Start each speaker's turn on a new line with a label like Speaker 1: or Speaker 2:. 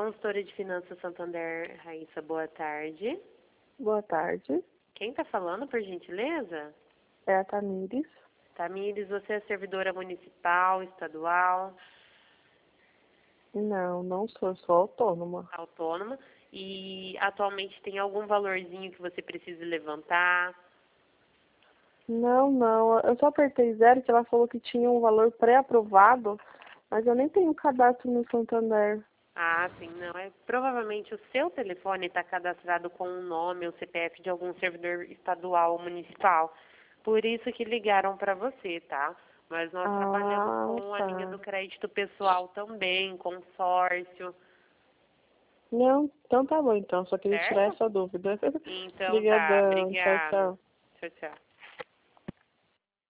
Speaker 1: Consultora de Finanças Santander, Raíssa, boa tarde.
Speaker 2: Boa tarde.
Speaker 1: Quem está falando, por gentileza?
Speaker 2: É a Tamires.
Speaker 1: Tamires, você é servidora municipal, estadual,
Speaker 2: Não, não sou autônoma.
Speaker 1: autônoma e atualmente tem algum valorzinho que você precisa levantar?
Speaker 2: Não. Eu só apertei zero que ela falou que tinha um valor pré-aprovado, mas eu nem tenho cadastro no Santander.
Speaker 1: Ah, sim, não. Provavelmente o seu telefone está cadastrado com o nome ou CPF de algum servidor estadual ou municipal. Por isso que ligaram para você, tá? Mas nós trabalhamos com a linha
Speaker 2: Tá.
Speaker 1: do crédito pessoal também, consórcio,
Speaker 2: Não, então tá bom então. Só queria tirar
Speaker 1: certo?
Speaker 2: essa dúvida.
Speaker 1: Então tá,
Speaker 2: Obrigadão. Tchau,
Speaker 1: obrigada.
Speaker 2: tchau.
Speaker 1: Tchau, tchau.